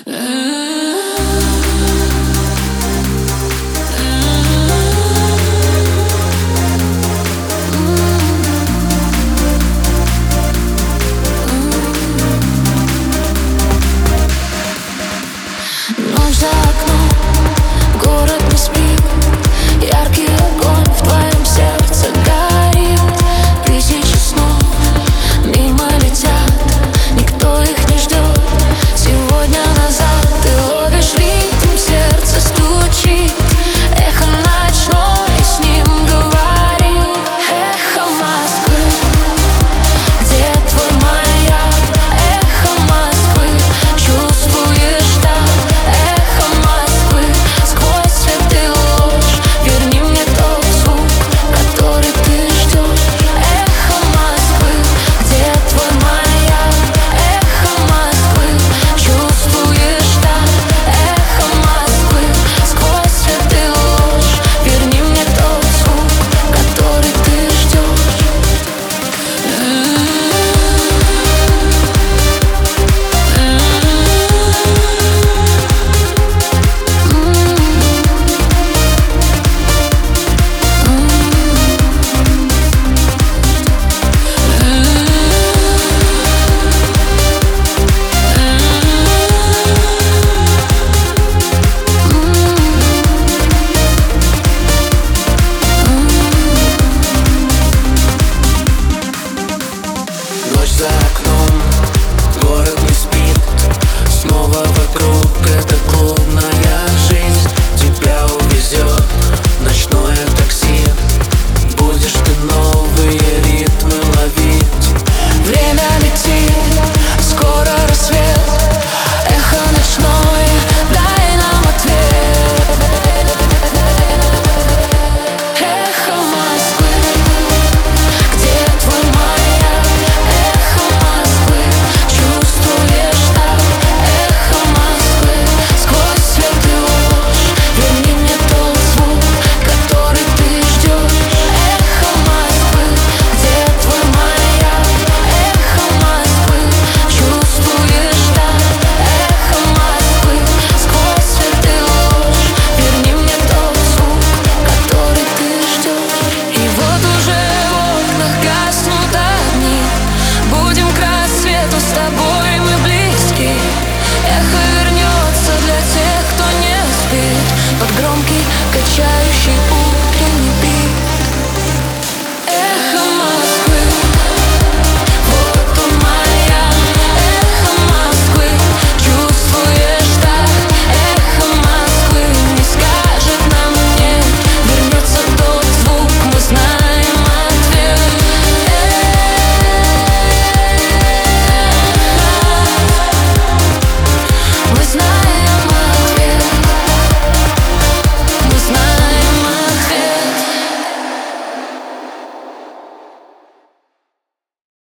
Ночь за окном, город не спит, яркий огонь в твоем сердце горит. Тысячи снов мимо летят, никто их не ждет. Сегодня назад ты ловишь ритм, сердце стучит. Эхо ночное с ним говорит. Эхо Москвы, где твой маяк? Эхо Москвы, чувствуешь так? Эхо Москвы, сквозь свет и ложь, верни мне тот звук, который ты ждешь. Эхо Москвы, где твой маяк? Эхо Москвы, чувствуешь так? Эхо Москвы, сквозь свет и ложь, верни мне тот звук, который ты ждешь. Ночь за окном, город не спит, снова вокруг эта клубная жизнь. Тебя увезет ночное такси, будешь ты новые ритмы ловить. Время летит, скоро рассвет. Эхо ночное, дай нам ответ. Эхо Москвы, где твой маяк? Эхо Москвы, чувствуешь так? Эхо Москвы, сквозь свет и ложь, верни мне тот звук, который ты ждешь. Эхо Москвы, где твой маяк? Эхо Москвы, чувствуешь так? Эхо Москвы, сквозь свет и ложь, верни мне тот звук, который ты ждешь. И вот уже в окнах гаснут огни, будем к рассвету с тобой мы близки. Эхо вернется для тех, кто не спит, под громкий качает